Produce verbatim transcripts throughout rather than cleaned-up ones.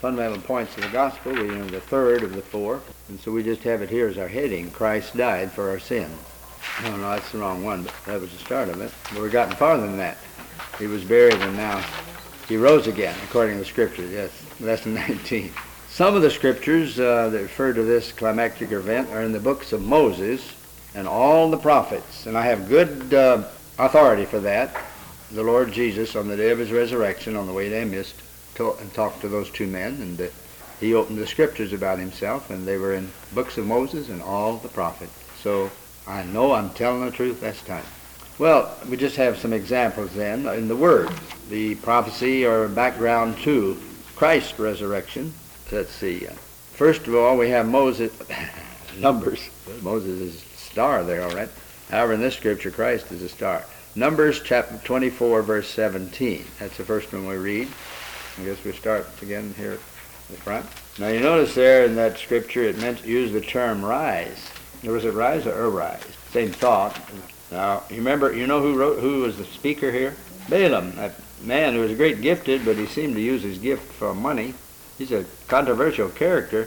fundamental points of the gospel. We know the third of the four, and so we just have it here as our heading: Christ died for our sins. No, no, that's the wrong one, but that was the start of it. But we've gotten farther than that. He was buried, and now he rose again, according to the Scriptures. Yes, lesson nineteen. Some of the Scriptures uh, that refer to this climactic event are in the books of Moses and all the prophets, and I have good uh, authority for that. The Lord Jesus, on the day of his resurrection, on the way to Emmaus, to- and talked to those two men, and uh, he opened the Scriptures about himself, and they were in books of Moses and all the prophets. So I know I'm telling the truth this time. Well, we just have some examples then in the Word. The prophecy or background to Christ's resurrection. Let's see. First of all, we have Moses, Numbers. Moses is a star there, all right. However, in this scripture, Christ is a star. Numbers chapter twenty-four, verse seventeen. That's the first one we read. I guess we start again here at the front. Now, you notice there in that scripture, it meant used the term rise. Was it rise or arise? Same thought. Now, you remember, you know who wrote, who was the speaker here? Balaam, that man who was a great gifted, but he seemed to use his gift for money. He's a controversial character,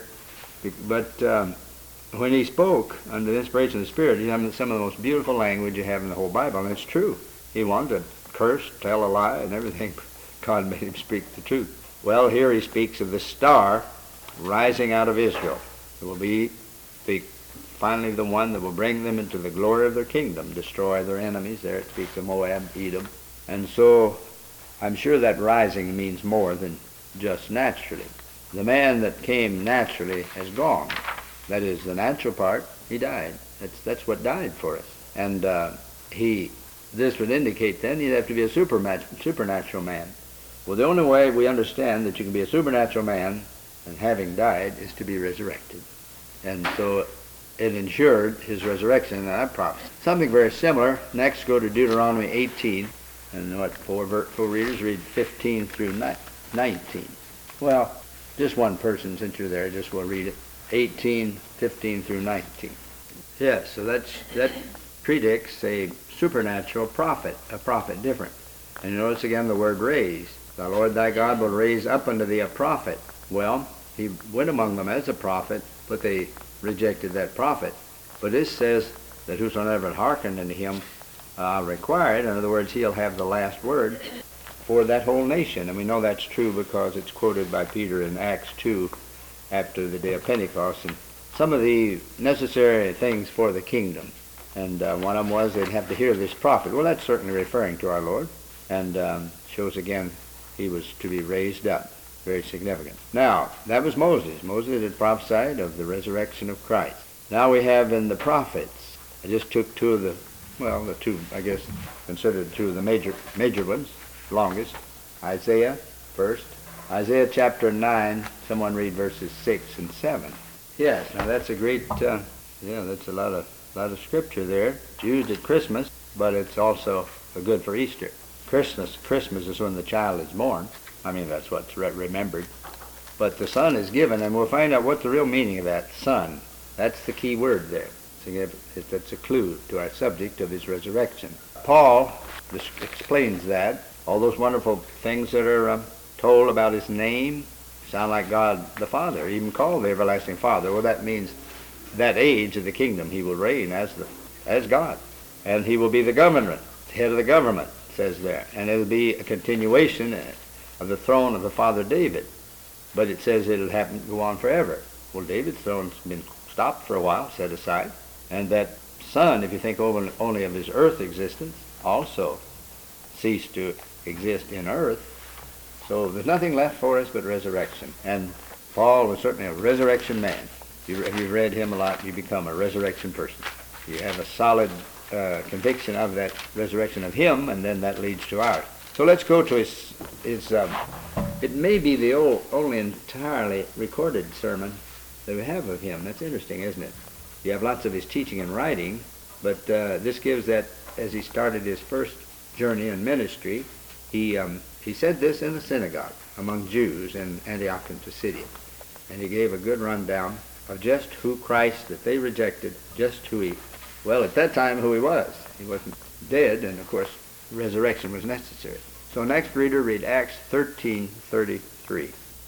but um, when he spoke under the inspiration of the Spirit, he had some of the most beautiful language you have in the whole Bible, and it's true. He wanted to curse, tell a lie, and everything. God made him speak the truth. Well, here he speaks of the star rising out of Israel. It will be the finally the one that will bring them into the glory of their kingdom, destroy their enemies. There it speaks of Moab, Edom. And so I'm sure that rising means more than just naturally. The man that came naturally has gone. That is, the natural part, he died. That's that's what died for us. And uh, he, this would indicate then he'd have to be a super, supernatural man. Well, the only way we understand that you can be a supernatural man and having died is to be resurrected. And so it ensured his resurrection in that prophecy. Something very similar. Next, go to Deuteronomy eighteen. And what, four, four readers read fifteen through nineteen. Well, just one person, since you're there, just will read it. eighteen, fifteen through nineteen. Yes, so that's, that predicts a supernatural prophet, a prophet different. And you notice again the word raise. The Lord thy God will raise up unto thee a prophet. Well, he went among them as a prophet, but they rejected that prophet. But this says that whosoever hearkened unto him uh, required, in other words, he'll have the last word for that whole nation. And we know that's true because it's quoted by Peter in Acts two after the day of Pentecost, and some of the necessary things for the kingdom. And uh, one of them was they'd have to hear this prophet. Well, that's certainly referring to our Lord, and um, shows again he was to be raised up. Very significant. Now, that was Moses. Moses had prophesied of the resurrection of Christ. Now we have in the prophets, I just took two of the, well, the two, I guess, considered two of the major major ones, longest. Isaiah first. Isaiah chapter nine, someone read verses six and seven. Yes, now that's a great, uh, yeah, that's a lot of lot of scripture there. It's used at Christmas, but it's also good for Easter. Christmas, Christmas is when the child is born. I mean, that's what's re- remembered. But the Son is given, and we'll find out what the real meaning of that Son. That's the key word there. That's a clue to our subject of his resurrection. Paul explains that. All those wonderful things that are uh, told about his name sound like God the Father, even called the everlasting Father. Well, that means that age of the kingdom he will reign as the as God. And he will be the government, head of the government, says there. And it'll be a continuation of the throne of the father David. But it says it'll happen go on forever. Well, David's throne's been stopped for a while, set aside. And that son, if you think only of his earth existence, also ceased to exist in earth. So there's nothing left for us but resurrection. And Paul was certainly a resurrection man. If you've read him a lot, you become a resurrection person. You have a solid uh, conviction of that resurrection of him, and then that leads to ours. So let's go to his, his um, it may be the old, only entirely recorded sermon that we have of him. That's interesting, isn't it? You have lots of his teaching and writing, but uh, this gives that, as he started his first journey in ministry, he um, he said this in the synagogue among Jews in Antioch and Pisidia. And he gave a good rundown of just who Christ that they rejected, just who he, well, at that time, who he was. He wasn't dead, and of course, resurrection was necessary. So next reader, read Acts thirteen thirty-three.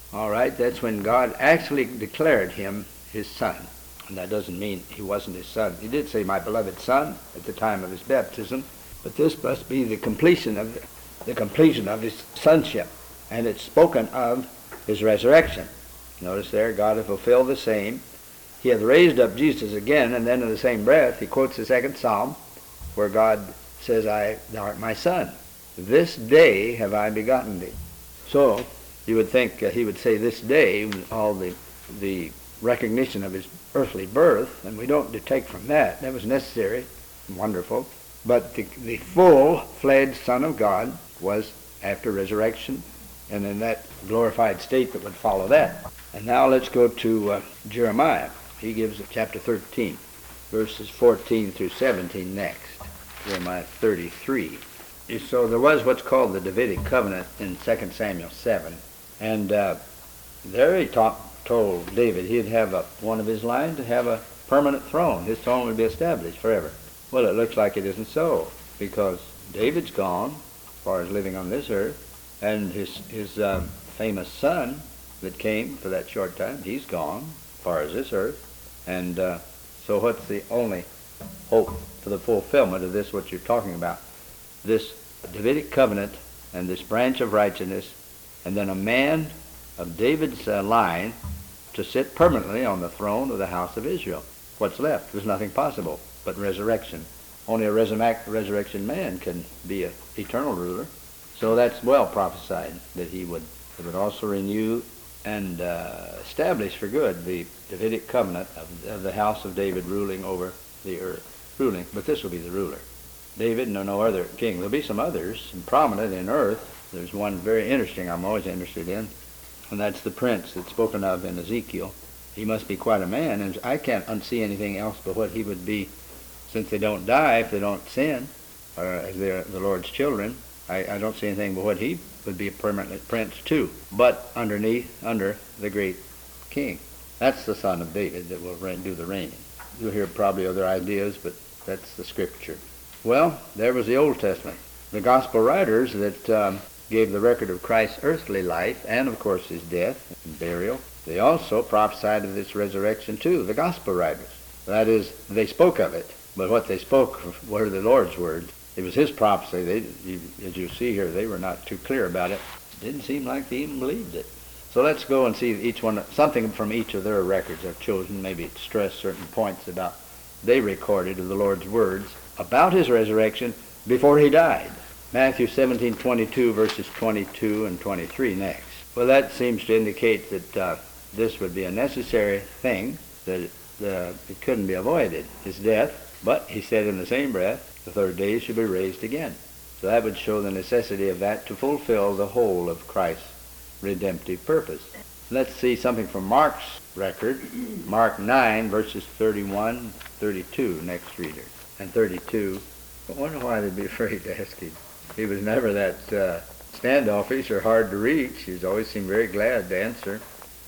All right, that's when God actually declared him his son. And that doesn't mean he wasn't his son. He did say, my beloved son, at the time of his baptism. But this must be the completion of the, the completion of his sonship. And it's spoken of his resurrection. Notice there, God hath fulfilled the same. He hath raised up Jesus again, and then in the same breath, he quotes the second psalm, where God says, I, thou art my son. This day have I begotten thee. So, you would think uh, he would say this day, with all the, the recognition of his earthly birth, and we don't detect from that. That was necessary and wonderful. But the, the full-fledged Son of God was after resurrection, and in that glorified state that would follow that. And now let's go to uh, Jeremiah. He gives chapter thirteen, verses fourteen through seventeen next. Jeremiah thirty-three. So there was what's called the Davidic covenant in Second Samuel seven. And uh, there he taught, told David he'd have a, one of his line to have a permanent throne. His throne would be established forever. Well, it looks like it isn't so, because David's gone, as far as living on this earth, and his, his um, famous son that came for that short time, he's gone, as far as this earth. And uh, so what's the only hope for the fulfillment of this, what you're talking about? This Davidic covenant and this branch of righteousness, and then a man of David's uh, line to sit permanently on the throne of the house of Israel. What's left? There's nothing possible but resurrection. Only a resurrec- resurrection man can be an eternal ruler. So that's well prophesied, that he would, he would also renew and uh, establish for good the Davidic covenant of, of the house of David ruling over the earth. Ruling, but this will be the ruler. David, no, no other king. There'll be some others, some prominent in earth. There's one very interesting I'm always interested in, and that's the prince that's spoken of in Ezekiel. He must be quite a man, and I can't unsee anything else but what he would be, since they don't die if they don't sin, or as they're the Lord's children. I, I don't see anything but what he would be a permanent prince too, but underneath, under the great king. That's the son of David that will reign, do the reigning. You'll hear probably other ideas, but that's the scripture. Well, there was the Old Testament. The gospel writers that um, gave the record of Christ's earthly life and, of course, his death and burial, they also prophesied of this resurrection too, the gospel writers. That is, they spoke of it, but what they spoke were the Lord's words. It was his prophecy. They, you, as you see here, they were not too clear about it. It didn't seem like they even believed it. So let's go and see each one, something from each of their records. I've chosen maybe to stress certain points about they recorded of the Lord's words about his resurrection before he died. Matthew seventeen twenty-two, verses twenty-two and twenty-three next. Well, that seems to indicate that uh, this would be a necessary thing, that it, uh, it couldn't be avoided, his death. But he said in the same breath, the third day he should be raised again. So that would show the necessity of that to fulfill the whole of Christ's redemptive purpose. Let's see something from Mark's record. Mark nine, verses thirty-one, thirty-two, next reader. And thirty-two. I wonder why they'd be afraid to ask him. He was never that uh, standoffish or hard to reach. He always seemed very glad to answer.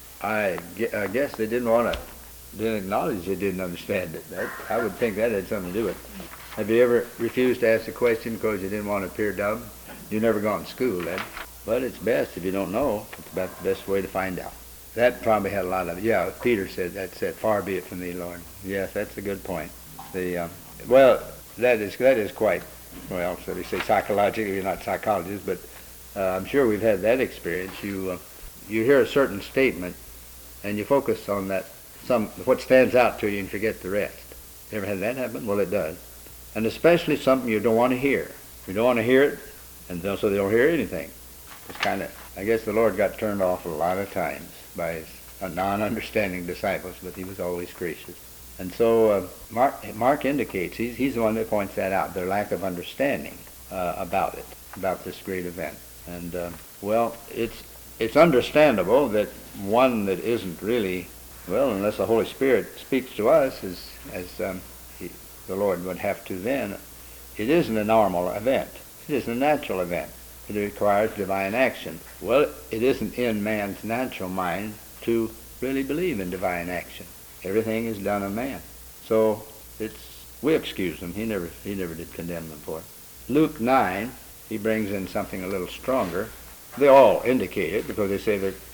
I, I guess they didn't want to, didn't acknowledge they didn't understand it. That, I would think that had something to do with it. Have you ever refused to ask a question because you didn't want to appear dumb? You've never gone to school then. But it's best if you don't know. It's about the best way to find out. That probably had a lot of, yeah, Peter said, that said, far be it from thee, Lord. Yes, that's a good point. The, um, well, that is that is quite, well, so they say psychologically, you're not psychologists, but uh, I'm sure we've had that experience. You, uh, you hear a certain statement, and you focus on that, some what stands out to you and forget the rest. You ever had that happen? Well, it does. And especially something you don't want to hear. You don't want to hear it, and so they don't hear anything. It's kind of, I guess the Lord got turned off a lot of times by his non-understanding disciples, but he was always gracious. And so uh, Mark, Mark indicates, he's, he's the one that points that out, their lack of understanding uh, about it, about this great event. And, uh, well, it's it's understandable that one that isn't really, well, unless the Holy Spirit speaks to us, as, as um, he, the Lord would have to then, it isn't a normal event. It isn't a natural event. It requires divine action. Well, it isn't in man's natural mind to really believe in divine action. Everything is done of man. So it's we excuse him. He never he never did condemn them for it. Luke nine, he brings in something a little stronger. They all indicate it because they say that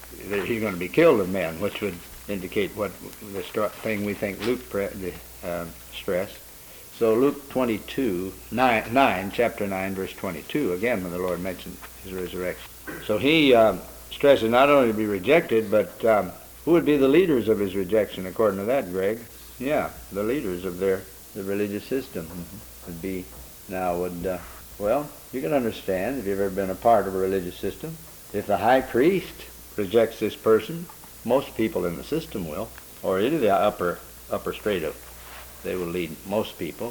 that he's going to be killed of men, which would indicate what the str- thing we think Luke pre- uh, stressed. So Luke twenty-two, nine, nine, chapter nine, verse twenty-two, again when the Lord mentioned his resurrection. So he um, stresses not only to be rejected, but um, who would be the leaders of his rejection according to that, Greg? Yeah, the leaders of their the religious system mm-hmm. would be, now would, uh, well, you can understand if you've ever been a part of a religious system. If the high priest rejects this person, most people in the system will, or either the upper upper strata, they will lead most people.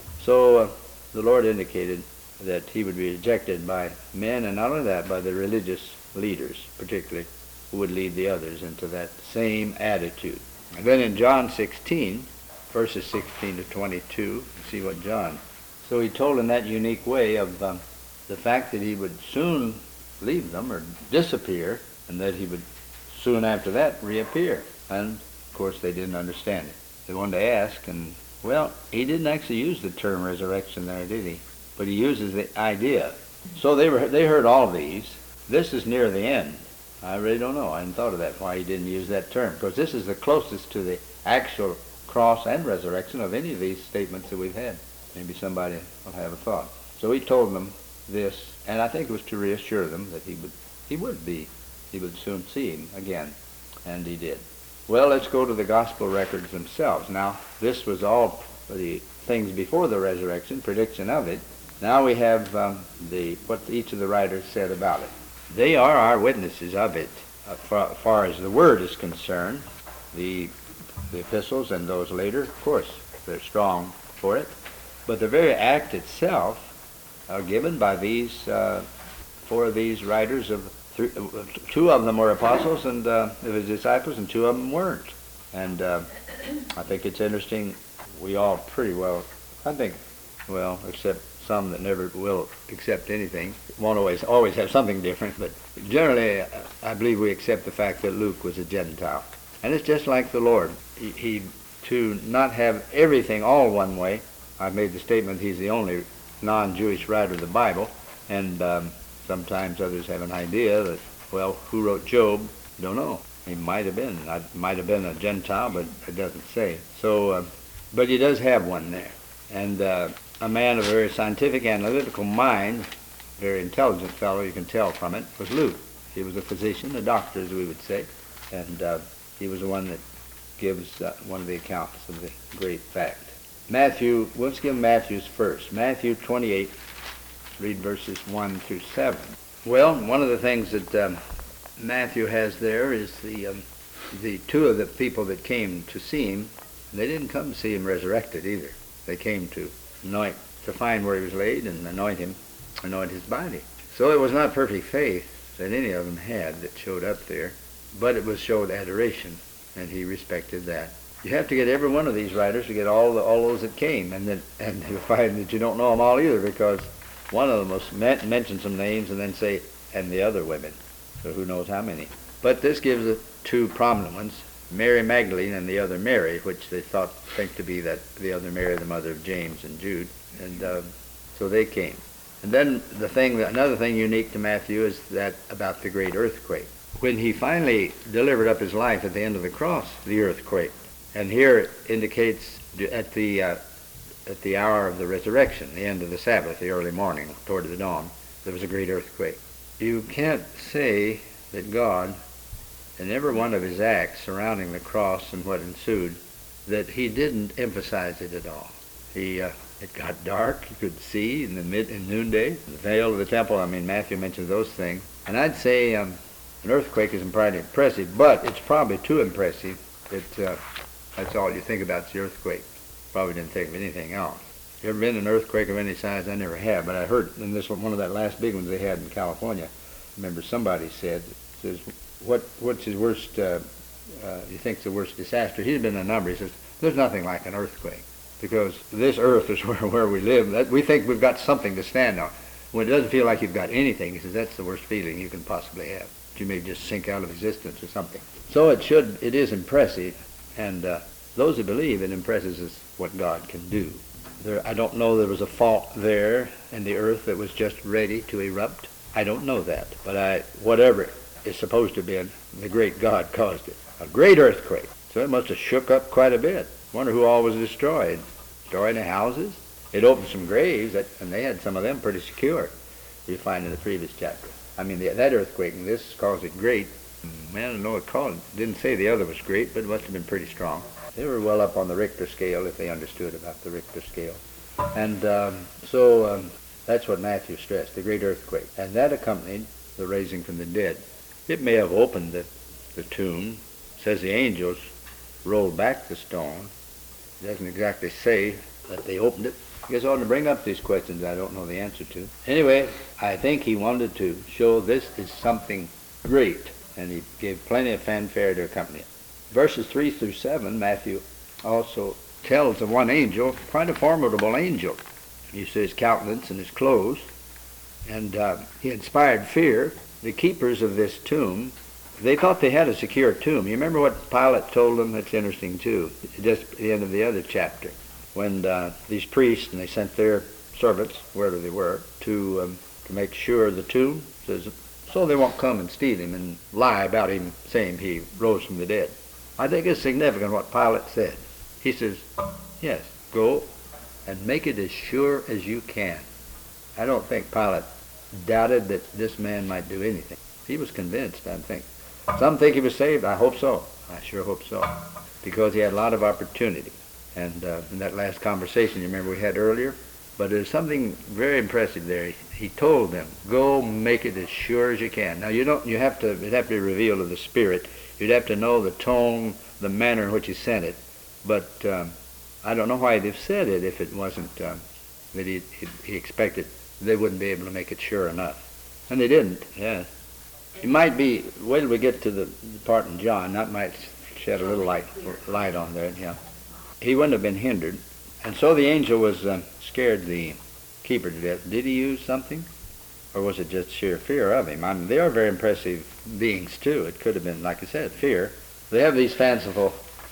So uh, the Lord indicated that he would be rejected by men, and not only that, by the religious leaders, particularly, who would lead the others into that same attitude. And then in John sixteen, verses sixteen to twenty-two, you see what John. So he told in that unique way of um, the fact that he would soon leave them or disappear, and that he would soon after that reappear. And of course they didn't understand it. They wanted to ask, and well, he didn't actually use the term resurrection there, did he? But he uses the idea. So they were they heard all these. This is near the end. I really don't know. I hadn't thought of that, why he didn't use that term, because this is the closest to the actual cross and resurrection of any of these statements that we've had. Maybe somebody will have a thought. So he told them this, and I think it was to reassure them that he would he would be, he would soon see him again, and he did. Well, let's go to the gospel records themselves. Now, this was all the things before the resurrection, prediction of it. Now we have um, the what each of the writers said about it. They are our witnesses of it, uh, far, far as the word is concerned. The, the epistles and those later, of course, they're strong for it. But the very act itself are given by these, uh, four of these writers. Of three, uh, two of them were apostles and uh, of his disciples, and two of them weren't. And uh, I think it's interesting. We all pretty well, I think, well, except some that never will accept anything, won't always always have something different, but generally I believe we accept the fact that Luke was a Gentile. And it's just like the Lord. He, he to not have everything all one way. I've made the statement he's the only non-Jewish writer of the Bible, and um, sometimes others have an idea that, well, who wrote Job? Don't know. He might have been. I might have been a Gentile, but it doesn't say. So, uh, but he does have one there. And uh, a man of a very scientific, analytical mind, very intelligent fellow, you can tell from it, was Luke. He was a physician, a doctor, as we would say, and uh, he was the one that gives uh, one of the accounts of the great fact. Matthew, let's give Matthew's first. Matthew twenty-eight, read verses one through seven. Well, one of the things that um, Matthew has there is the um, the two of the people that came to see him. They didn't come to see him resurrected either. They came to anoint, to find where he was laid and anoint him, anoint his body. So it was not perfect faith that any of them had that showed up there, but it was showed adoration, and he respected that. You have to get every one of these writers to get all the, all those that came, and then and you'll find that you don't know them all either, because one of them will men- mention some names and then say, and the other women. So who knows how many. But this gives the two prominent ones, Mary Magdalene and the other Mary, which they thought think to be that the other Mary, the mother of James and Jude, and uh, so they came. And then the thing, another thing unique to Matthew is that about the great earthquake. When he finally delivered up his life at the end of the cross, the earthquake, and here it indicates at the uh, at the hour of the resurrection, the end of the Sabbath, the early morning, toward the dawn, there was a great earthquake. You can't say that God, in every one of his acts surrounding the cross and what ensued, that he didn't emphasize it at all. He, uh, it got dark, you could see in the mid and noonday, the veil of the temple. I mean, Matthew mentions those things. And I'd say um, an earthquake isn't probably impressive, but it's probably too impressive that uh, that's all you think about is the earthquake. Probably didn't think of anything else. You ever been in an earthquake of any size? I never have, but I heard in this one, one of that last big ones they had in California. I remember somebody said, says, what what's his worst, uh, uh, he thinks the worst disaster? He's been in a number. He says, there's nothing like an earthquake, because this earth is where, where we live. That, we think we've got something to stand on. When it doesn't feel like you've got anything, he says, that's the worst feeling you can possibly have. You may just sink out of existence or something. So it should, it is impressive, and uh, those who believe it impresses us what God can do. There, I don't know there was a fault there in the earth that was just ready to erupt. I don't know that, but I, whatever is supposed to have been the great God caused it. A great earthquake. So it must have shook up quite a bit. Wonder who all was destroyed. Destroyed the houses. It opened some graves, that, and they had some of them pretty secure. You find in the previous chapter. I mean, the, that earthquake, and this calls it great. Man, I don't know what it called it. Didn't say the other was great, but it must have been pretty strong. They were well up on the Richter scale, if they understood about the Richter scale. And um, so um, that's what Matthew stressed, the great earthquake. And that accompanied the raising from the dead. It may have opened the, the tomb. It says the angels rolled back the stone. It doesn't exactly say that they opened it. I guess I ought to bring up these questions I don't know the answer to. Anyway, I think he wanted to show this is something great, and he gave plenty of fanfare to accompany it. Verses three through seven, Matthew also tells of one angel, quite a formidable angel. You see his countenance and his clothes, and uh, he inspired fear. The keepers of this tomb, they thought they had a secure tomb. You remember what Pilate told them? That's interesting too, just at the end of the other chapter, when uh, these priests, and they sent their servants, wherever they were, to um, to make sure the tomb, says, so they won't come and steal him and lie about him saying he rose from the dead. I think it's significant what Pilate said. He says, yes, go and make it as sure as you can. I don't think Pilate doubted that this man might do anything. He was convinced, I think. Some think he was saved. I hope so. I sure hope so. Because he had a lot of opportunity. And uh, in that last conversation, you remember we had earlier, but there's something very impressive there. He, he told them, go make it as sure as you can. Now, you don't, you have to, it have to be revealed of the Spirit. You'd have to know the tone, the manner in which he sent it. But um, I don't know why they've said it if it wasn't um, that he, he, he expected they wouldn't be able to make it sure enough. And they didn't, yeah. It might be, wait till we get to the, the part in John, that might shed a little light, light on there, yeah. He wouldn't have been hindered. And so the angel was um, scared the keeper to death. Did he use something? Or was it just sheer fear of him? I mean, they are very impressive beings, too. It could have been, like I said, fear. They have these fanciful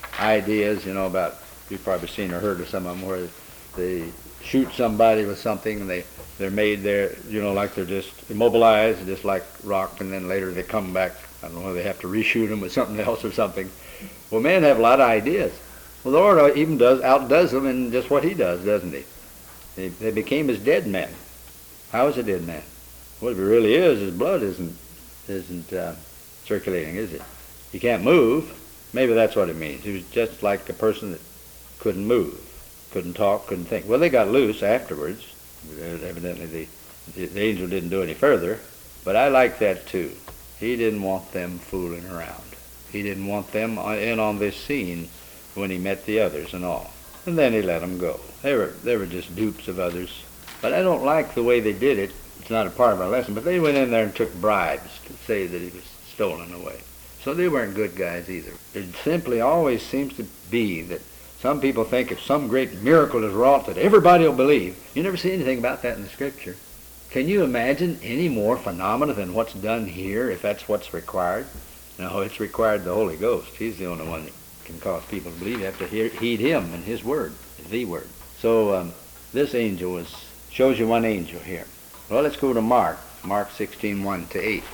ideas, you know, about, you've probably seen or heard of some of them, where they shoot somebody with something and they, they're made there, you know, like they're just immobilized, just like rock, and then later they come back. I don't know whether they have to reshoot them with something else or something. Well, men have a lot of ideas. Well, the Lord even does outdoes them in just what he does, doesn't he? They, they became as dead men. How is a dead man? Well, if he really is, his blood isn't isn't uh, circulating, is it? He can't move. Maybe that's what it means. He was just like a person that couldn't move, couldn't talk, couldn't think. Well, they got loose afterwards. Evidently, the, the angel didn't do any further. But I like that too. He didn't want them fooling around. He didn't want them in on this scene when he met the others and all. And then he let them go. They were, they were just dupes of others. But I don't like the way they did it. It's not a part of our lesson, but they went in there and took bribes to say that he was stolen away. So they weren't good guys either. It simply always seems to be that some people think if some great miracle is wrought that everybody will believe. You never see anything about that in the Scripture. Can you imagine any more phenomena than what's done here if that's what's required? No, it's required the Holy Ghost. He's the only one that can cause people to believe. You have to hear, heed him and his word, the word. So um, this angel was shows you one angel here. Well, let's go to Mark, Mark sixteen, one to eight.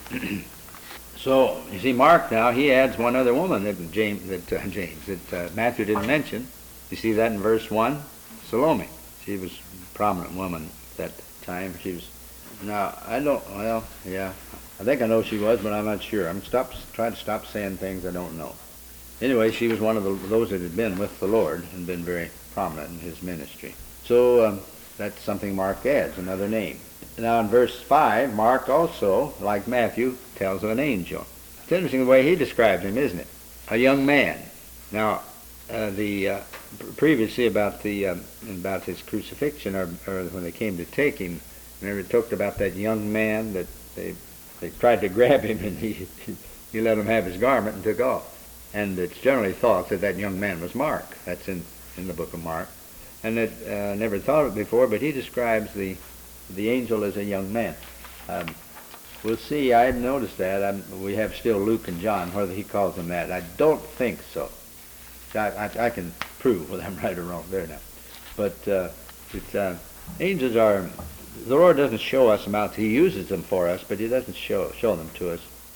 So, you see, Mark now, he adds one other woman that James, that, uh, James, that uh, Matthew didn't mention. You see that in verse one? Salome. She was a prominent woman at that time. She was, now, I don't, well, yeah, I think I know she was, but I'm not sure. I'm stop, trying to stop saying things I don't know. Anyway, she was one of the, those that had been with the Lord and been very prominent in his ministry. So, um, that's something Mark adds, another name. Now in verse five, Mark also, like Matthew, tells of an angel. It's interesting the way he describes him, isn't it? A young man. Now, uh, the uh, previously about the um, about his crucifixion, or, or when they came to take him, remember it talked about that young man that they they tried to grab him and he he let him have his garment and took off. And it's generally thought that that young man was Mark. That's in in the book of Mark. And that uh, never thought of it before, but he describes the the angel as a young man. Um, we'll see. I hadn't noticed that. I'm, we have still Luke and John, whether he calls them that. I don't think so. I, I, I can prove whether I'm right or wrong there now. But uh, it's, uh, angels are, the Lord doesn't show us them out. He uses them for us, but he doesn't show show them to us.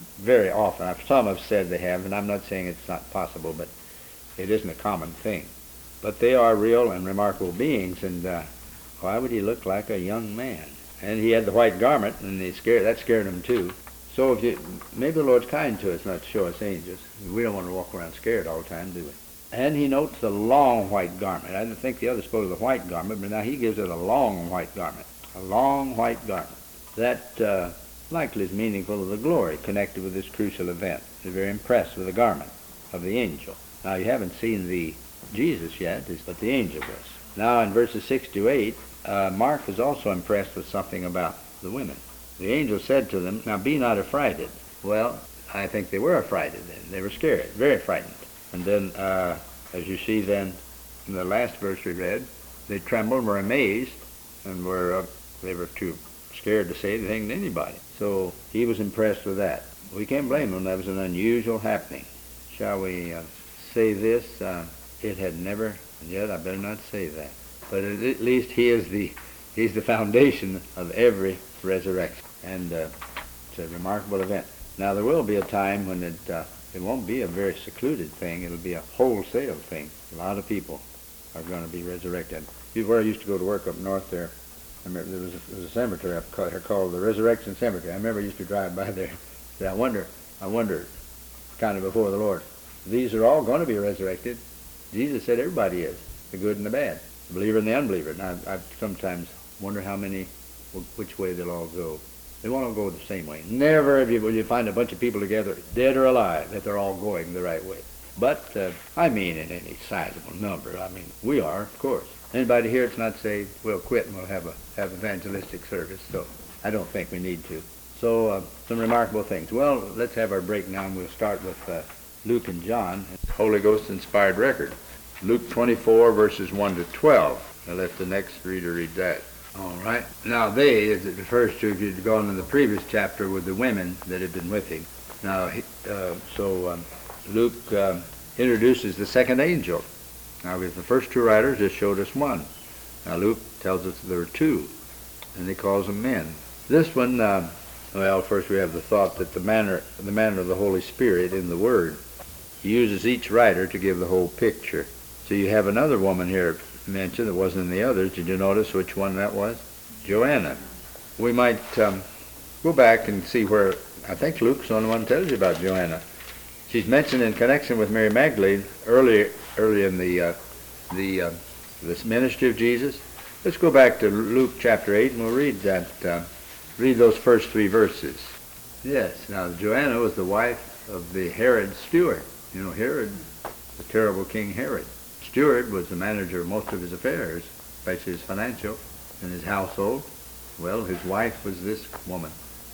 very often. Some have said they have, and I'm not saying it's not possible, but it isn't a common thing. But they are real and remarkable beings, and uh, why would he look like a young man? And he had the white garment, and they scared, that scared him too. So if you, maybe the Lord's kind to us not to show us angels. We don't want to walk around scared all the time, do we? And he notes the long white garment. I didn't think the other spoke of the white garment, but now he gives it a long white garment. A long white garment. That uh, likely is meaningful of the glory connected with this crucial event. They're very impressed with the garment of the angel. Now you haven't seen the Jesus yet, but the angel was. Now in verses six to eight, uh, Mark was also impressed with something about the women. The angel said to them, "Now be not affrighted." Well, I think they were affrighted then. They were scared, very frightened. And then, uh, as you see then, in the last verse we read, they trembled and were amazed, and were uh, they were too scared to say anything to anybody. So he was impressed with that. We can't blame him. That was an unusual happening. Shall we uh, say this? Uh, it had never, yet I better not say that. But at least he is the, he's the foundation of every resurrection. And uh, it's a remarkable event. Now there will be a time when it, uh, it won't be a very secluded thing. It'll be a wholesale thing. A lot of people are going to be resurrected. Where I used to go to work up north there, I remember there was a, there was a cemetery up called, called the Resurrection Cemetery. I remember I used to drive by there. I wonder, I wonder, kind of before the Lord, these are all going to be resurrected. Jesus said everybody is, the good and the bad, the believer and the unbeliever. And I, I sometimes wonder how many, which way they'll all go. They won't all go the same way. Never if you, will you find a bunch of people together, dead or alive, that they're all going the right way. But, uh, I mean in any sizable number. I mean, we are, of course. Anybody here that's not saved, we'll quit and we'll have a have evangelistic service. So I don't think we need to. So uh, some remarkable things. Well, let's have our break now, and we'll start with uh, Luke and John. Holy Ghost inspired record. Luke twenty-four, verses one to twelve. I'll let the next reader read that. All right. Now they, as it refers to, if you'd gone in the previous chapter, with the women that had been with him. Now, uh, so um, Luke uh, introduces the second angel. Now, with the first two writers just showed us one. Now, Luke tells us there were two, and he calls them men. This one, uh, well, first we have the thought that the manner, the manner of the Holy Spirit in the Word. He uses each writer to give the whole picture. So you have another woman here mentioned that wasn't in the others. Did you notice which one that was? Joanna. We might um, go back and see where, I think Luke's the only one that tells you about Joanna. She's mentioned in connection with Mary Magdalene earlier, early in the uh, the uh, this ministry of Jesus. Let's go back to Luke chapter eight, and we'll read that. Uh, read those first three verses. Yes. Now Joanna was the wife of the Herod steward. You know, Herod, the terrible King Herod. Steward was the manager of most of his affairs, especially his financial and his household. Well, his wife was this woman.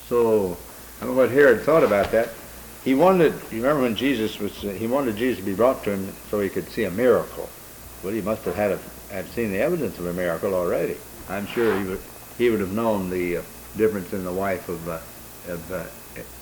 So I don't know what Herod thought about that. He wanted, you remember when Jesus was, he wanted Jesus to be brought to him so he could see a miracle. Well, he must have had a, have seen the evidence of a miracle already. I'm sure he would, he would have known the uh, difference in the wife of, uh, of, uh,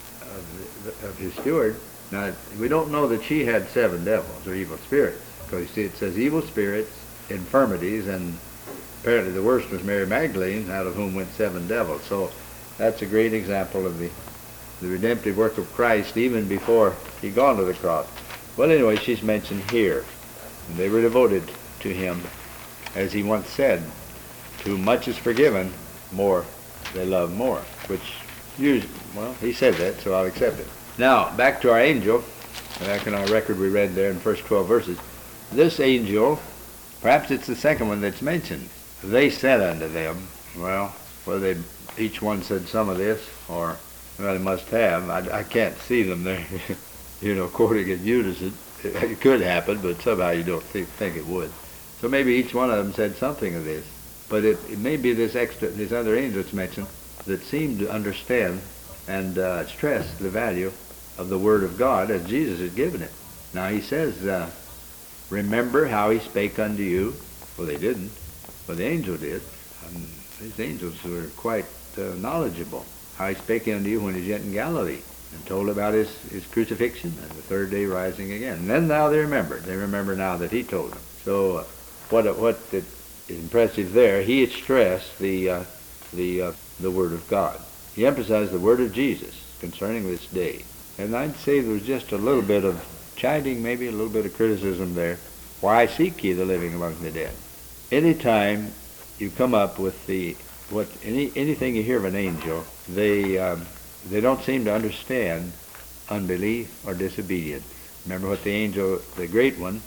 of, of his steward. Now, we don't know that she had seven devils or evil spirits, because you see it says evil spirits, infirmities, and apparently the worst was Mary Magdalene, out of whom went seven devils. So that's a great example of the the redemptive work of Christ even before he gone to the cross. Well, anyway, she's mentioned here. And they were devoted to him, as he once said, "To whom much is forgiven, more they love more," which, usually, well, he said that, so I'll accept it. Now, back to our angel. Back in our record we read there in the first twelve verses. This angel, perhaps it's the second one that's mentioned. They said unto them, well, whether they each one said some of this, or well, they must have. I, I can't see them there, you know, quoting at Judas. It, it could happen, but somehow you don't think, think it would. So maybe each one of them said something of this. But it, it may be this extra, this other angel that's mentioned, that seemed to understand and uh, stress the value of the Word of God as Jesus had given it. Now he says, uh, remember how he spake unto you. Well, they didn't, but the angel did. Um, these angels were quite uh, knowledgeable. How he spake unto you when he was yet in Galilee, and told about his, his crucifixion and the third day rising again. And then now they remembered. They remember now that he told them. So uh, what what it is impressive there, he had stressed the the uh, the Word of God. He emphasized the Word of Jesus concerning this day. And I'd say there was just a little bit of chiding, maybe a little bit of criticism there. Why seek ye the living among the dead? Anytime you come up with the what any anything you hear of an angel, they um, they don't seem to understand unbelief or disobedience. Remember what the angel, the great one,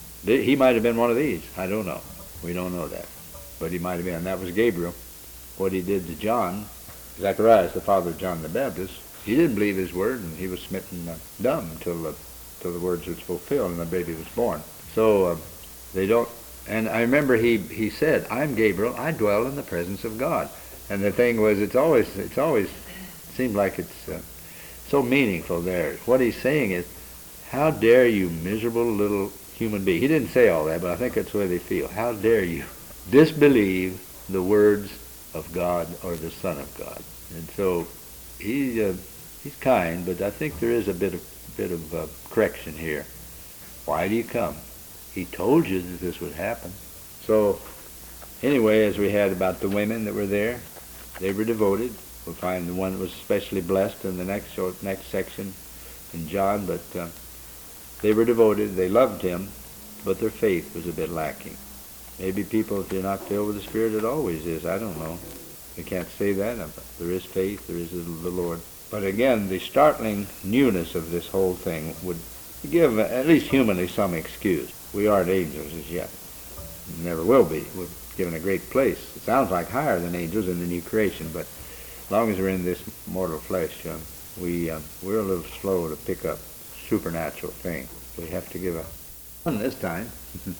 he might have been one of these. I don't know. We don't know that, but he might have been. And that was Gabriel. What he did to John, Zacharias, the father of John the Baptist, he didn't believe his word, and he was smitten uh, dumb till the till the words was fulfilled and the baby was born. So uh, they don't. And I remember he he said, "I'm Gabriel. I dwell in the presence of God." And the thing was, it's always it's always seemed like it's uh, so meaningful there. What he's saying is, "How dare you, miserable little human being?" He didn't say all that, but I think that's the way they feel. How dare you disbelieve the words of God or the Son of God? And so he uh, he's kind, but I think there is a bit of bit of uh, correction here. Why do you come? He told you that this would happen. So anyway, as we had about the women that were there, they were devoted. We'll find the one that was especially blessed in the next short, next section in John, but uh, they were devoted. They loved him, but their faith was a bit lacking. Maybe people, if you're not filled with the Spirit, it always is. I don't know. We can't say that. There is faith. There is the Lord. But again, the startling newness of this whole thing would give, at least humanly, some excuse. We aren't angels as yet. Never will be. We're given a great place. It sounds like higher than angels in the new creation, but as long as we're in this mortal flesh, uh, we, uh, we're a little slow to pick up supernatural things. We have to give a one this time.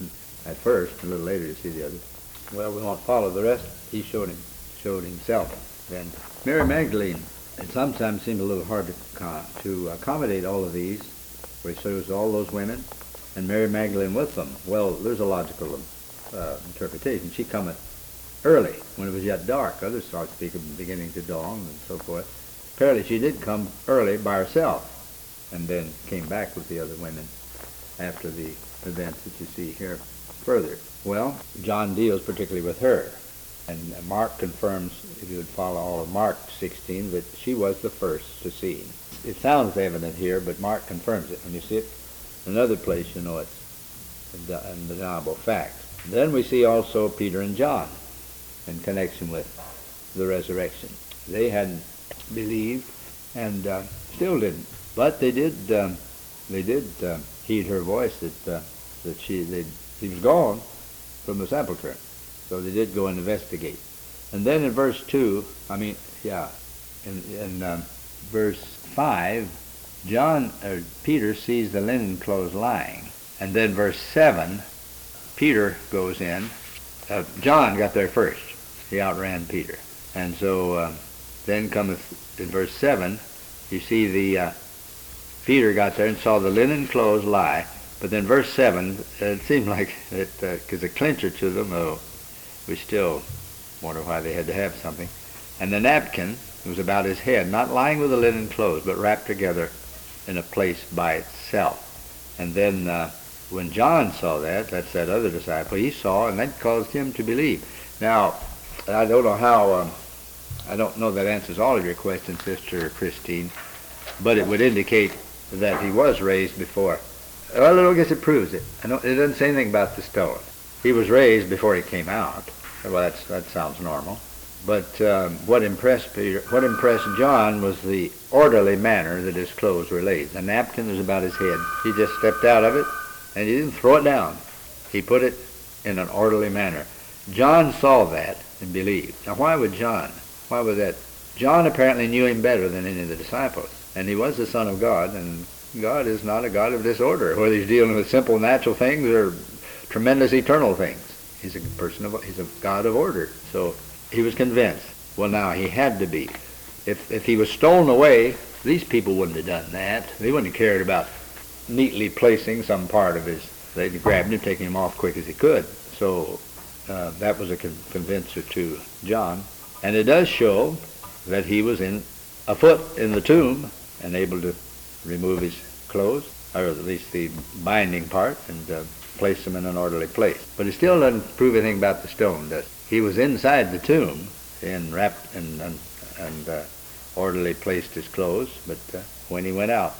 At first, a little later you see the others. Well, we won't follow the rest. He showed him, showed himself. Then Mary Magdalene. It sometimes seemed a little hard to, uh, to accommodate all of these, where he shows all those women, and Mary Magdalene with them. Well, there's a logical uh, interpretation. She cometh early, when it was yet dark. Others start speaking beginning to dawn and so forth. Apparently she did come early by herself, and then came back with the other women after the events that you see here further. Well, John deals particularly with her. And Mark confirms, if you would follow all of Mark sixteen, that she was the first to see him. It sounds evident here, but Mark confirms it. When you see it in another place, you know it's an undeniable fact. And then we see also Peter and John in connection with the resurrection. They hadn't believed and uh, still didn't, but they did. Um, they did uh, heed her voice that uh, that she they, he was gone from the sepulchre. So they did go and investigate. And then in verse two, I mean, yeah, in, in um, verse five, John, or Peter sees the linen clothes lying. And then verse seven, Peter goes in. Uh, John got there first. He outran Peter. And so uh, then cometh, in verse seven, you see the, uh, Peter got there and saw the linen clothes lie. But then verse seven, uh, it seemed like, because uh, a clincher to them, oh, we still wonder why they had to have something. And the napkin was about his head, not lying with the linen clothes, but wrapped together in a place by itself. And then uh, when John saw that, that's that other disciple, he saw, and that caused him to believe. Now, I don't know how, um, I don't know that answers all of your questions, Sister Christine, but it would indicate that he was raised before. Well, I guess it proves it. I don't, it doesn't say anything about the stone. He was raised before he came out. Well, that's, that sounds normal. But um, what impressed Peter, what impressed John was the orderly manner that his clothes were laid. The napkin was about his head. He just stepped out of it, and he didn't throw it down. He put it in an orderly manner. John saw that and believed. Now, why would John? Why was that? John apparently knew him better than any of the disciples, and he was the Son of God, and God is not a God of disorder, whether he's dealing with simple natural things or tremendous eternal things. He's a person of, he's a God of order. So he was convinced. Well, now he had to be. If if he was stolen away, these people wouldn't have done that. They wouldn't have cared about neatly placing some part of his. They'd grabbed him, taking him off quick as he could. So uh, that was a con- convincer to John, and it does show that he was in a foot in the tomb and able to remove his clothes, or at least the binding part, and uh, place them in an orderly place. But it still doesn't prove anything about the stone, does it? He was inside the tomb and wrapped and, and, and uh, orderly placed his clothes, but uh, when he went out,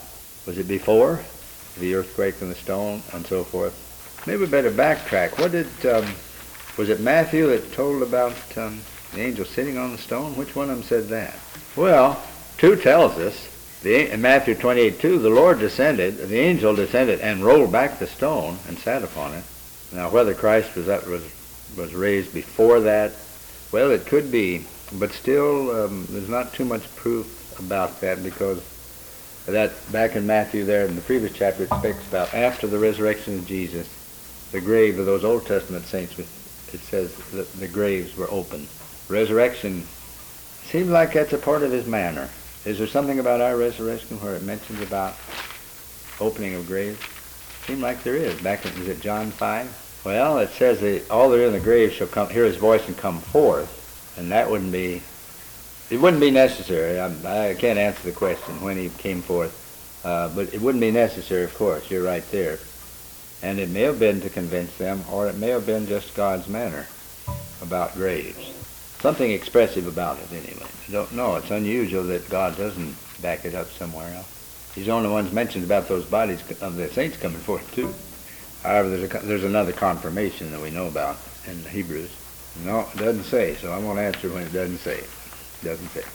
Was it before the earthquake and the stone and so forth? Maybe we better backtrack. What did, um, was it Matthew that told about um, the angel sitting on the stone? Which one of them said that? Well, two tells us, the, in Matthew twenty-eight two, the Lord descended, the angel descended and rolled back the stone and sat upon it. Now, whether Christ was, that was, was raised before that, well, it could be, but still um, there's not too much proof about that, because that back in Matthew there in the previous chapter it speaks about after the resurrection of Jesus, the grave of those Old Testament saints, it says that the graves were open. Resurrection seems like that's a part of his manner. Is there something about our resurrection where it mentions about opening of graves? Seems like there is. Back in, is it John five? Well, it says that all that are in the grave shall come, hear his voice and come forth, and that wouldn't be, it wouldn't be necessary. I, I can't answer the question when he came forth, uh, but it wouldn't be necessary, of course. You're right there. And it may have been to convince them, or it may have been just God's manner about graves. Something expressive about it, anyway. I don't know. It's unusual that God doesn't back it up somewhere else. He's the only one mentioned about those bodies of the saints coming forth, too. However, there's, a, there's another confirmation that we know about in the Hebrews. No, it doesn't say, so I won't answer when it doesn't say it. It doesn't say.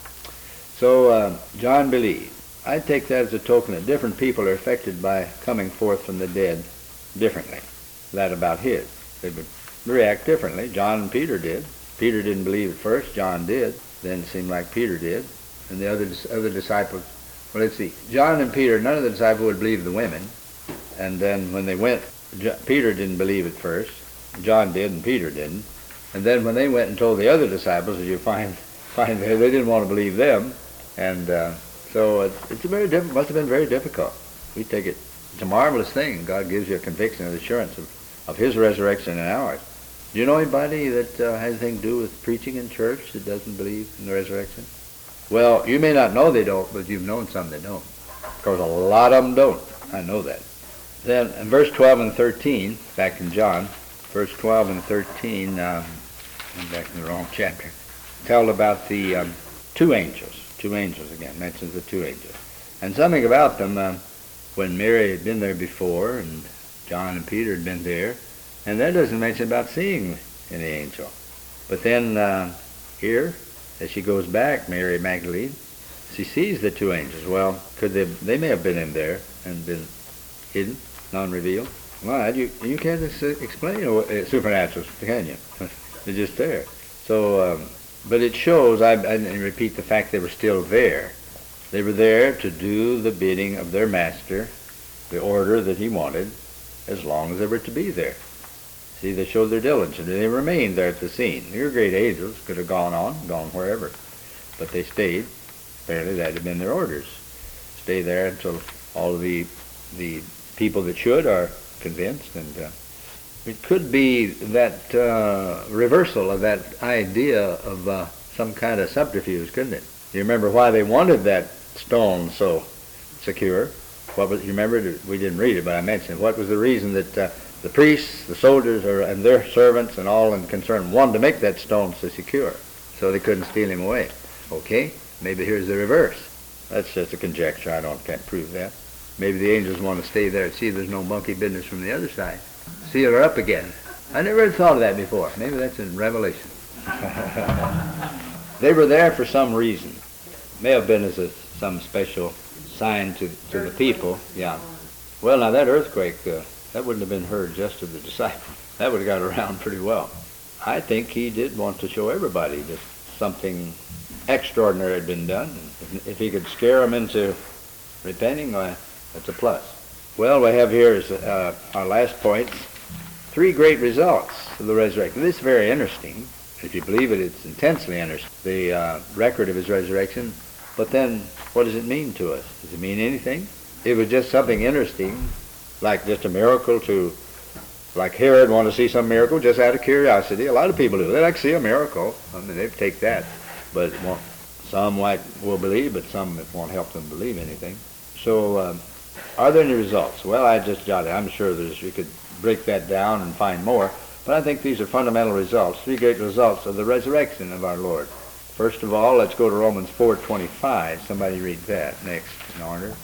So, uh, John believed. I take that as a token that different people are affected by coming forth from the dead differently. That about his. They would react differently. John and Peter did. Peter didn't believe at first. John did. Then it seemed like Peter did. And the other other disciples, well, let's see. John and Peter, none of the disciples would believe the women. And then when they went, Peter didn't believe at first. John did and Peter didn't. And then when they went and told the other disciples, as you find, find there, they didn't want to believe them. And uh, so it, it's a very diff- must have been very difficult. We take it, it's a marvelous thing. God gives you a conviction and assurance of, of his resurrection and ours. Do you know anybody that uh, has anything to do with preaching in church that doesn't believe in the resurrection? Well, you may not know they don't, but you've known some that don't. Because a lot of them don't. I know that. Then in verse twelve and thirteen, back in John, verse twelve and thirteen, um, I'm back in the wrong chapter, tell about the um, two angels. Two angels again, mentions the two angels. And something about them, uh, when Mary had been there before, and John and Peter had been there, and that doesn't mention about seeing any angel. But then uh, here, as she goes back, Mary Magdalene, she sees the two angels. Well, could they? They may have been in there and been hidden, non-revealed. Well, you you can't explain uh, supernatural, can you? They're just there. So, um, but it shows. I, I repeat the fact they were still there. They were there to do the bidding of their master, the order that he wanted, as long as they were to be there. See, they showed their diligence, and they remained there at the scene. They were great angels, could have gone on, gone wherever. But they stayed. Apparently that had been their orders. Stay there until all of the the people that should are convinced. And uh, it could be that uh, reversal of that idea of uh, some kind of subterfuge, couldn't it? You remember why they wanted that stone so secure? What was, you remember, we didn't read it, but I mentioned it. What was the reason that uh, the priests, the soldiers, or, and their servants and all in concern wanted to make that stone so secure so they couldn't steal him away? Okay, maybe here's the reverse. That's just a conjecture. I don't can't prove that. Maybe the angels want to stay there and see there's no monkey business from the other side. Seal her up again. I never had thought of that before. Maybe that's in Revelation. They were there for some reason. May have been as a, some special sign to, to the people. Yeah. Well, now that earthquake, uh, that wouldn't have been heard just to the disciples. That would have got around pretty well. I think he did want to show everybody that something extraordinary had been done. If, if he could scare them into repenting, well, that's a plus. Well, we have here is uh, our last point, three great results of the resurrection. This is very interesting. If you believe it, it's intensely interesting, the uh, record of his resurrection. But then, what does it mean to us? Does it mean anything? It was just something interesting, like just a miracle to, like Herod wanted to see some miracle just out of curiosity. A lot of people do. They like to see a miracle. I mean, they take that. But it won't, some might will believe, but some it won't help them believe anything. So, um, are there any results? Well, I just jotted. I'm sure there's. You could break that down and find more. But I think these are fundamental results, three great results of the resurrection of our Lord. First of all, let's go to Romans four twenty-five. Somebody read that next in order.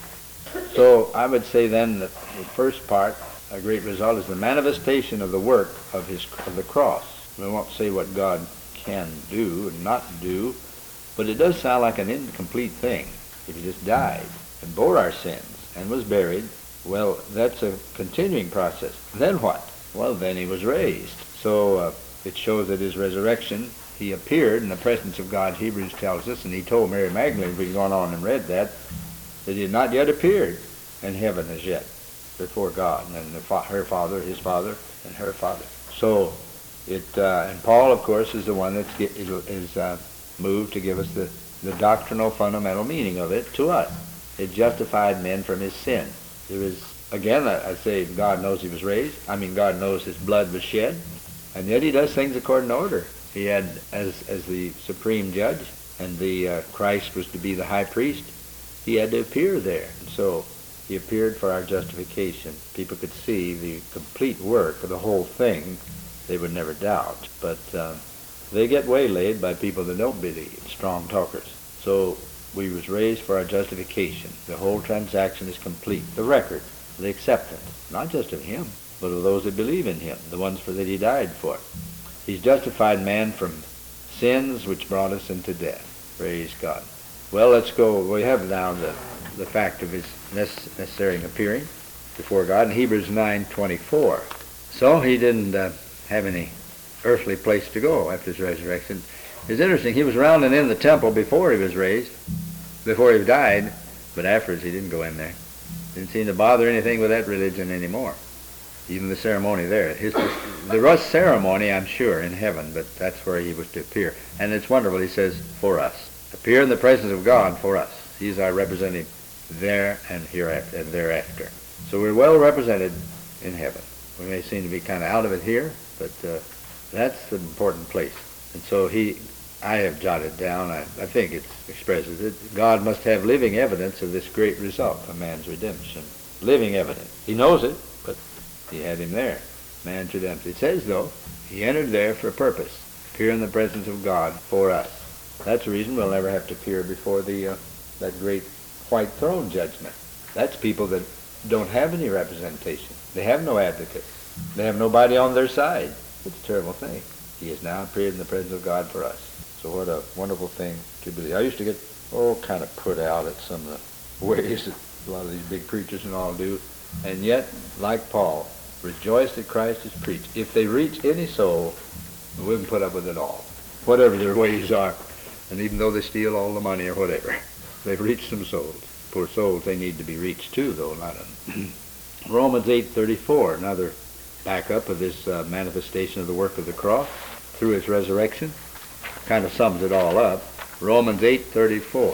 So I would say then that the first part, a great result, is the manifestation of the work of his of the cross. We won't say what God can do and not do, but it does sound like an incomplete thing. If he just died and bore our sins and was buried, well, that's a continuing process. Then what? Well, then he was raised. So uh, it shows that his resurrection, he appeared in the presence of God, Hebrews tells us, and he told Mary Magdalene, if we'd gone on and read that, that he had not yet appeared in heaven as yet before God, and the, her father, his father, and her father. So it, uh, and Paul, of course, is the one that is uh, moved to give us the, the doctrinal fundamental meaning of it to us. It justified men from his sin. There is, again, I, I say God knows he was raised. I mean, God knows his blood was shed, and yet he does things according to order. He had, as as the supreme judge, and the uh, Christ was to be the high priest, he had to appear there. And so he appeared for our justification. People could see the complete work of the whole thing. They would never doubt. But uh, they get waylaid by people that don't believe, strong talkers. So we was raised for our justification. The whole transaction is complete. The record, the acceptance, not just of him, but of those that believe in him, the ones for that he died for. He's justified man from sins which brought us into death. Praise God. Well, let's go. We have now the, the fact of his necessary appearing before God in Hebrews nine twenty-four. So he didn't uh, have any earthly place to go after his resurrection. It's interesting. He was around and in the temple before he was raised, before he died, but afterwards he didn't go in there. Didn't seem to bother anything with that religion anymore. Even the ceremony there. His, there was ceremony, I'm sure, in heaven, but that's where he was to appear. And it's wonderful, he says, for us. Appear in the presence of God for us. He's our representative there and hereafter and thereafter. So we're well represented in heaven. We may seem to be kind of out of it here, but uh, that's the important place. And so he, I have jotted down, I, I think it expresses it, God must have living evidence of this great result of man's redemption. Living evidence. He knows it, but he had him there. Man's redemption. It says, though, he entered there for a purpose. Appear in the presence of God for us. That's the reason we'll never have to appear before the uh, that great white throne judgment. That's people that don't have any representation. They have no advocate. They have nobody on their side. It's a terrible thing. He has now appeared in the presence of God for us. So what a wonderful thing to believe. I used to get, oh, kind of put out at some of the ways that a lot of these big preachers and all do. And yet, like Paul, rejoice that Christ is preached. If they reach any soul, we can put up with it all, whatever their ways are. And even though they steal all the money or whatever, they've reached some souls. Poor souls, they need to be reached too, though, not them. Romans eight thirty-four, another backup of this uh, manifestation of the work of the cross through his resurrection, kind of sums it all up. Romans eight thirty-four.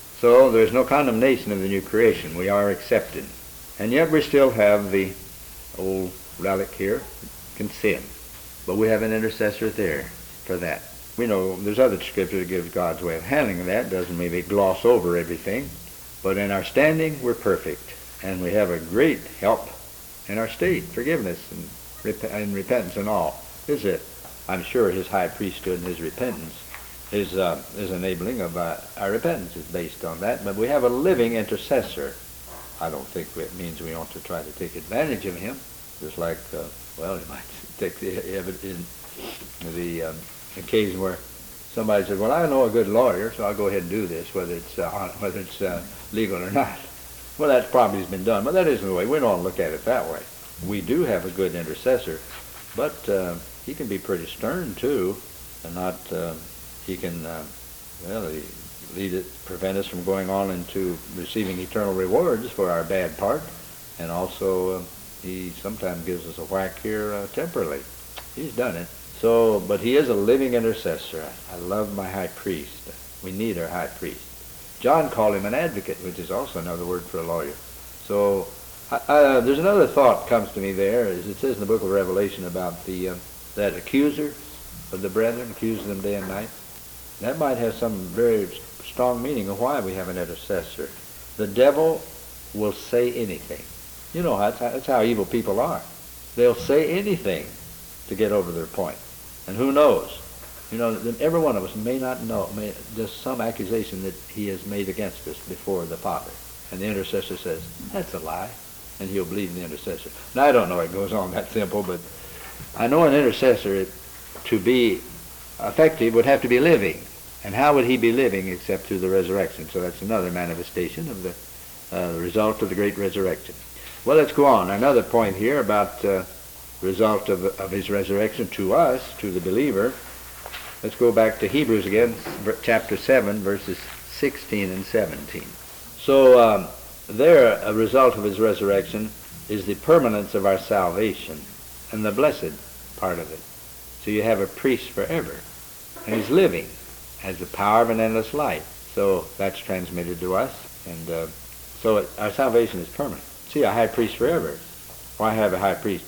So there's no condemnation of the new creation. We are accepted. And yet we still have the old relic here, can sin. But we have an intercessor there for that. We know there's other scripture that gives God's way of handling that. Doesn't maybe gloss over everything. But in our standing, we're perfect. And we have a great help in our state, forgiveness and, rep- and repentance and all. Is it? I'm sure his high priesthood and his repentance, his, uh, his enabling of uh, our repentance is based on that. But we have a living intercessor. I don't think it means we ought to try to take advantage of him. Just like, uh, well, you might take the, in the um, occasion where somebody said, well, I know a good lawyer, so I'll go ahead and do this, whether it's uh, whether it's uh, legal or not. Well, that probably has been done, but that isn't the way. We don't look at it that way. We do have a good intercessor, but uh, he can be pretty stern, too, and not, uh, he can, uh, well, he lead it, prevent us from going on into receiving eternal rewards for our bad part, and also uh, he sometimes gives us a whack here uh, temporarily. He's done it. So, but he is a living intercessor. I love my high priest. We need our high priest. John called him an advocate, which is also another word for a lawyer. So, uh, there's another thought comes to me there, as it says in the book of Revelation about the uh, that accuser of the brethren, accusing them day and night. That might have some very strong meaning of why we have an intercessor. The devil will say anything. You know, that's how, that's how evil people are. They'll say anything to get over their point. And who knows? You know, every one of us may not know, may, just some accusation that he has made against us before the Father. And the intercessor says, that's a lie. And he'll believe in the intercessor. Now, I don't know it goes on that simple, but I know an intercessor, to be effective, would have to be living. And how would he be living except through the resurrection? So that's another manifestation of the uh, result of the great resurrection. Well, let's go on. Another point here about uh, result of, of his resurrection to us, to the believer. Let's go back to Hebrews again, chapter seven, verses sixteen and seventeen. So um, there, a result of his resurrection is the permanence of our salvation and the blessed part of it. So you have a priest forever, and he's living, has the power of an endless life. So that's transmitted to us, and uh, so it, our salvation is permanent. See, a high priest forever. Why have a high priest?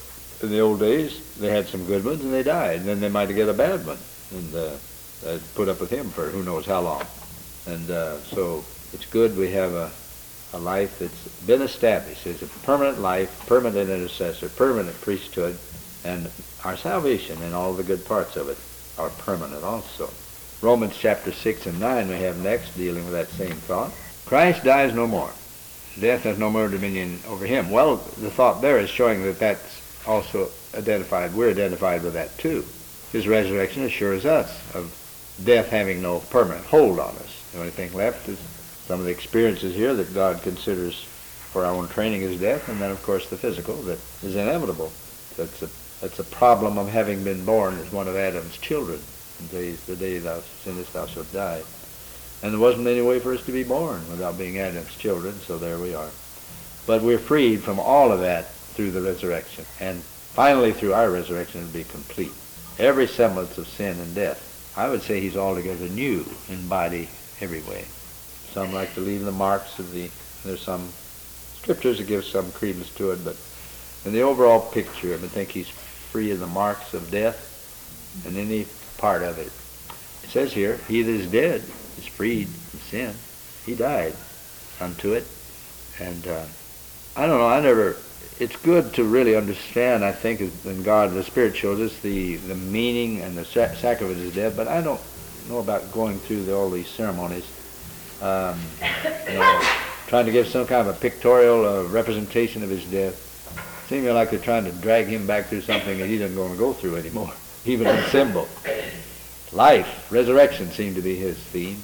In the old days, they had some good ones, and they died. And then they might get a bad one, and uh, they'd put up with him for who knows how long. And uh, so it's good we have a, a life that's been established. It's a permanent life, permanent intercessor, permanent priesthood, and our salvation and all the good parts of it are permanent also. Romans chapter six and nine we have next, dealing with that same thought. Christ dies no more. Death has no more dominion over him. Well, the thought there is showing that that's also identified. We're identified with that too. His resurrection assures us of death having no permanent hold on us. The only thing left is some of the experiences here that God considers for our own training is death, and then of course the physical that is inevitable. That's a, that's a problem of having been born as one of Adam's children. The day, the day thou sinnest, thou shalt die. And there wasn't any way for us to be born without being Adam's children, so there we are. But we're freed from all of that through the resurrection. And finally, through our resurrection, it'll be complete. Every semblance of sin and death, I would say he's altogether new in body every way. Some like to leave the marks of the, there's some scriptures that give some credence to it, but in the overall picture, I think he's free of the marks of death and any part of it. It says here, he that is dead is freed from sin. He died unto it. And uh, I don't know, I never, it's good to really understand, I think, in God, the Spirit shows us the, the meaning and the sac- sacrifice of death, but I don't know about going through the, all these ceremonies, um, you know, trying to give some kind of a pictorial uh, representation of his death. Seems like they're trying to drag him back through something that he doesn't want to go through anymore, even in symbol. Life, resurrection seemed to be his theme,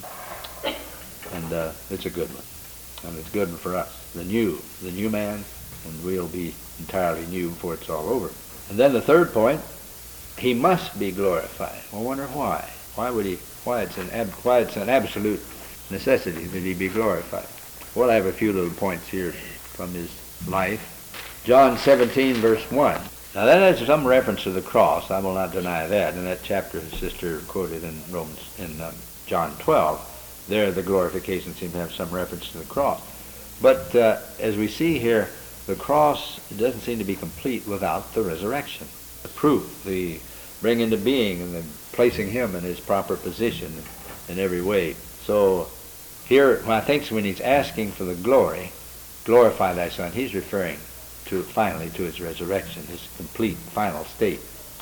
and uh, it's a good one, and it's good one for us. The new, the new man, and we'll be entirely new before it's all over. And then the third point, he must be glorified. I wonder why. Why would he? Why it's an ab, why it's an absolute necessity that he be glorified. Well, I have a few little points here from his life. John seventeen, verse one. Now that has some reference to the cross. I will not deny that. In that chapter his sister quoted in Romans, in um, John twelve, there the glorification seems to have some reference to the cross. But uh, as we see here, the cross doesn't seem to be complete without the resurrection. The proof, the bring into being, and then placing him in his proper position in every way. So here, I think when he's asking for the glory, glorify thy Son, he's referring to finally to his resurrection, his complete final state.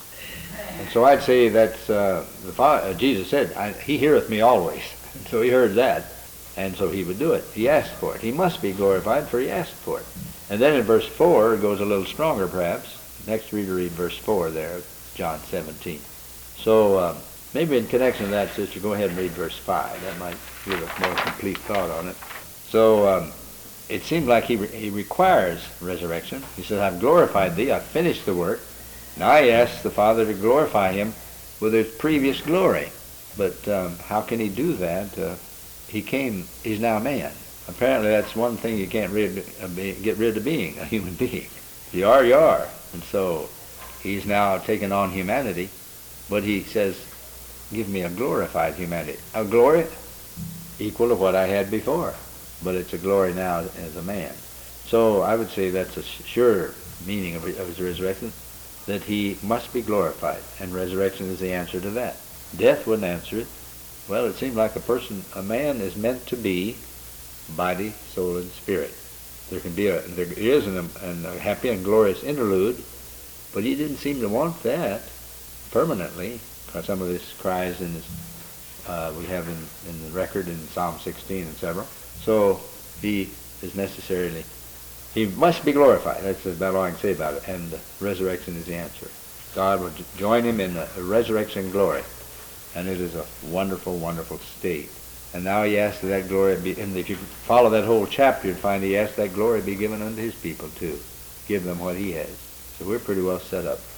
And so I'd say that's uh, the Father, uh, Jesus said, I, he heareth me always. And so he heard that, and so he would do it. He asked for it. He must be glorified, for he asked for it. And then in verse four, it goes a little stronger perhaps. Next reader read verse four there, John seventeen. So uh, maybe in connection to that, sister, go ahead and read verse five. That might give a more complete thought on it. So um, it seems like he, re- he requires resurrection. He says, I've glorified thee, I've finished the work. Now he asks the Father to glorify him with his previous glory. But um, how can he do that? Uh, he came, he's now man. Apparently that's one thing you can't rid, uh, be, get rid of being, a human being. You are, you are. And so he's now taken on humanity, but he says, give me a glorified humanity. A glory equal to what I had before, but it's a glory now as a man. So I would say that's a sure meaning of, of his resurrection, that he must be glorified, and resurrection is the answer to that. Death wouldn't answer it. Well, it seems like a person, a man is meant to be body, soul, and spirit. There can be a, there is an, an, a happy and glorious interlude, but he didn't seem to want that permanently. Some of his cries in his, uh, we have in, in the record in Psalm sixteen and several. So he is necessarily, he must be glorified. That's about all I can say about it. And the resurrection is the answer. God will join him in the resurrection glory. And it is a wonderful, wonderful state. And now he asks that that glory be, and if you follow that whole chapter, you'd find he asks that glory be given unto his people too. Give them what he has. So we're pretty well set up.